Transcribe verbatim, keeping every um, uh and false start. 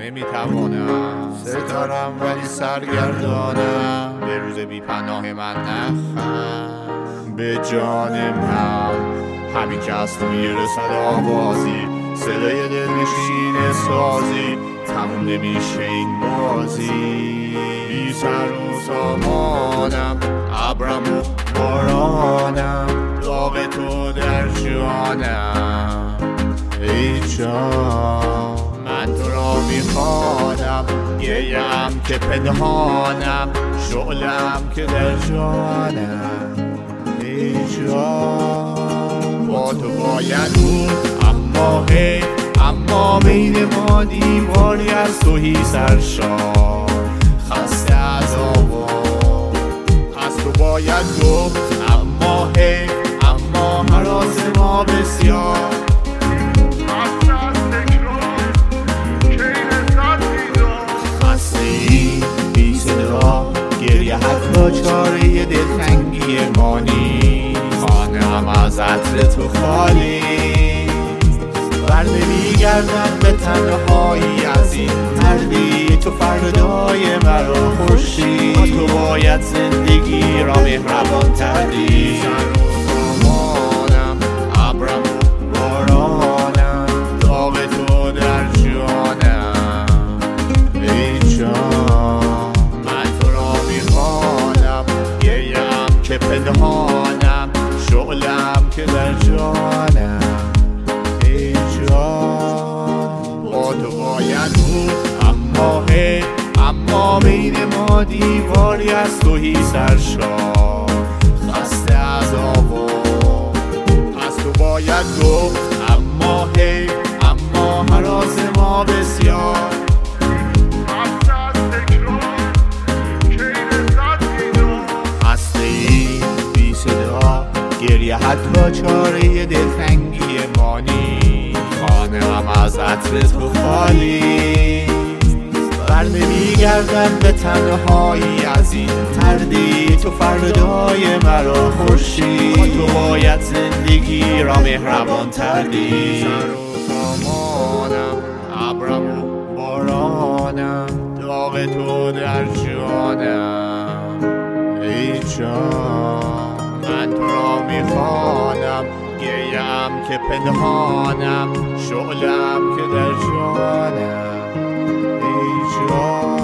نمیتوانم ستارم ولی سرگردانم به روز بی پناه من نخند به جان من همین که از تو میرسد آوازی صدای دلنشین سازی تموم نمیشه این بازی بی سر و سامانم ابرم و بارانم داغ تو در جانم ای جان من تو را میخوانم گریم که پنهانم شعلم که در جانم ای جان با تو باید بود اما هی اما بین ما دیواری از توهی سرشار خسته از آوا از تو باید گفت اما هی اما هراس ما بسیار حتی چاره دلتنگی ما نیست خانه‌ام از عطر تو خالی بر نمیگردم به تنهایی از این تردی تو فردای مرا خورشید تو باید زندگی را مهربان تردی سر و سامانم ابرم و بارانم داغ تو در جانم ای جان که پنهانم شعلم که در جانم ای جان با تو باید بود اما هی اما بین ما دیواری از توهی سرشار خسته از آوا از تو باید گفت اما هی اما هراس ما بسیار گریه حتی چاره دلتنگی ما نیست خانه‌ام از عطر تو خالی بر نمیگردم به تنهایی از این تردی تو فردای مرا خورشید تو باید زندگی را مهربان تردی سر و سامانم ابرم و بارانم داغ تو در جانم ای جان من تو را میخوانم گریم که پنهانم شعلم که در جانم ای جان